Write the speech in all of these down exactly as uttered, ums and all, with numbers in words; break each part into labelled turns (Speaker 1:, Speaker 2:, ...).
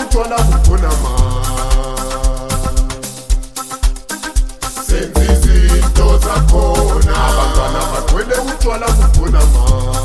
Speaker 1: utshwala bukhona ma. Senza izinto zakhona, abantwana bagcwele utshwala bukhona ma.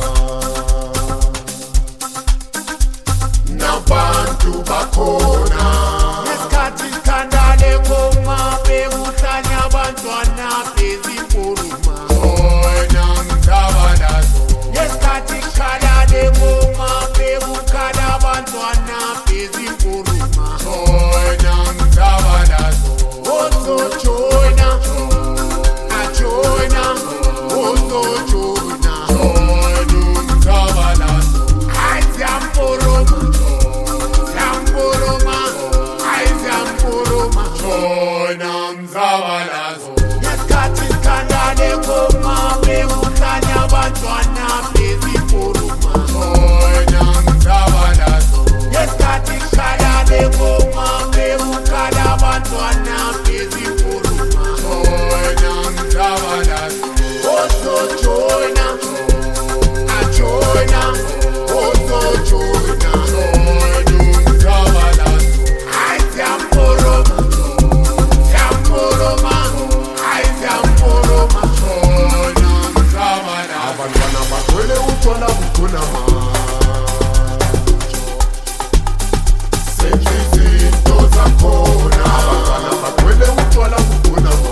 Speaker 1: Nabantu bakhona,
Speaker 2: ngesikhathi sikhandale ngoma bekuhlanya abantwana bezimfuruma.
Speaker 1: Wena mzabalazo,
Speaker 2: Ngesikhathi sikhandale ngoma bekukhala abantwana bezimfuruma.
Speaker 1: wena mzabalazo,
Speaker 2: Ozojoyina, ajoyina, ozojoyina.
Speaker 1: wena mzabalazo,
Speaker 2: Hayi siyamfuruma, siyamfuruma, hayi siyamfuruma.
Speaker 1: wena mzabalazo,
Speaker 2: Ngesikhathi sikhandale ngoma bekuhlanya abantwana bezimfuruma.
Speaker 1: wena mzabalazo,
Speaker 2: Ngesikhathi sikhandale ngoma bekukhala abantwana bezimfuruma.
Speaker 1: wena mzabalazo,
Speaker 2: Ozojoyina, ajoyina, ozojoyina.
Speaker 1: wena mzabalazo,
Speaker 2: Hayi siyamfuruma, siyamfuruma, hayi siyamfuruma.
Speaker 1: wena mzabalazo. Abantwana bagcwele utshwala bukhona ma. Senza izinto zakhona, abantwana bagcwele utshwala bukhona ma.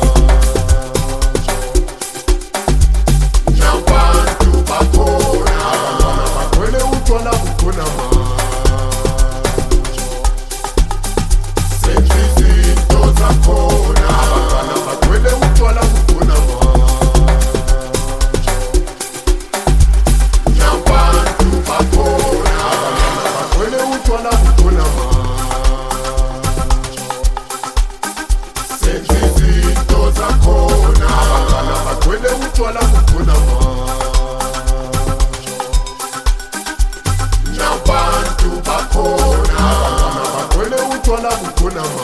Speaker 1: Nabantu bakhona, abantwana bagcwele utshwala bukhona ma. Senza izinto zakhona, abantwana bagcwele utshwala bukhona ma. Nabantu bakhona, abantwana bagcwele utshwala bukhona ma. Senza izinto zakhona, abantwana bagcwele utshwala bukhona ma. Nabantu bakhona, abantwana bagcwele utshwala bukhona ma.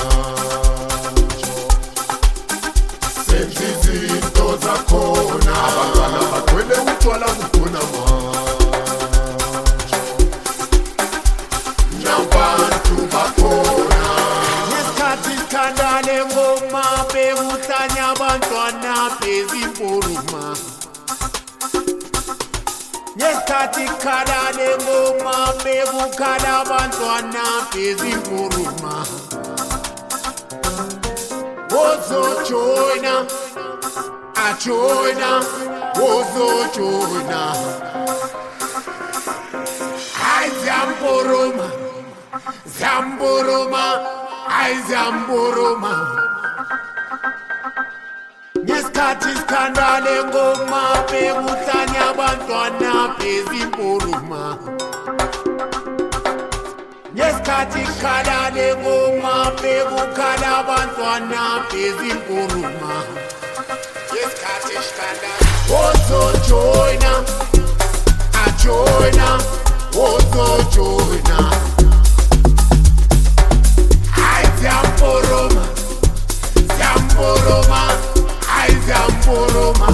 Speaker 1: Senza izinto zakhona, abantwana bagcwele utshwala bukhona ma. Nabantu bakhona,
Speaker 2: Ngesikhathi sikhandale ngoma bekuhlanya abantwana bezimfuruma. Ngesikhathi sikhandale ngoma bekukhala abantwana bezimfuruma. Ozojoyina, ajoyina, ozojoyina. Hayi siyamfuruma, siyamfuruma, hayi siyamfuruma. Ngesikhathi sikhandale ngoma bekuhlanya abantwana bezimfuruma. Ngesikhathi sikhandale ngoma bekukhala abantwana bezimfuruma. Ngesikhathi sikhandale ozojoyina, ajoyina, ozojoyina. Hayi siyamfuruma, siyamfuruma, hayi siyamfuruma.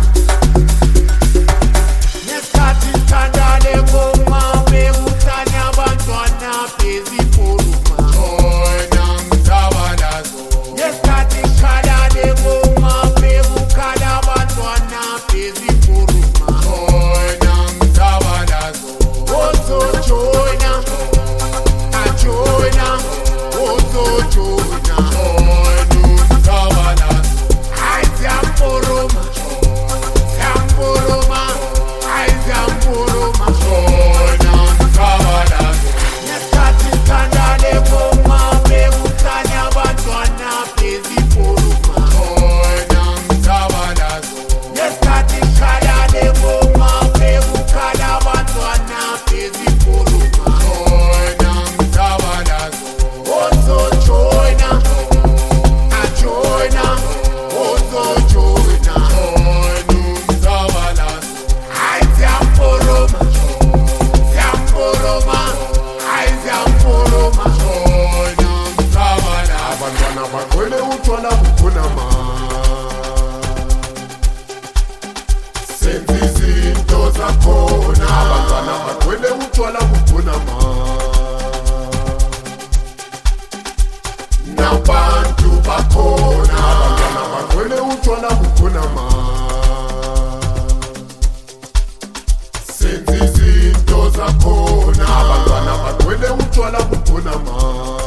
Speaker 2: Ngesikhathi sikhandale ngoma bekuhlanya abantwana bezimfuruma.
Speaker 1: wena mzabalazo,
Speaker 2: Ngesikhathi sikhandale ngoma bekukhala abantwana bezimfuruma.
Speaker 1: wena mzabalazo,
Speaker 2: Ozojoyina, nabantu bakhona
Speaker 1: abantwana bagcwele utshwala bukhona ma
Speaker 2: senza izinto zakhona
Speaker 1: abantwana bagcwele utshwala bukhona ma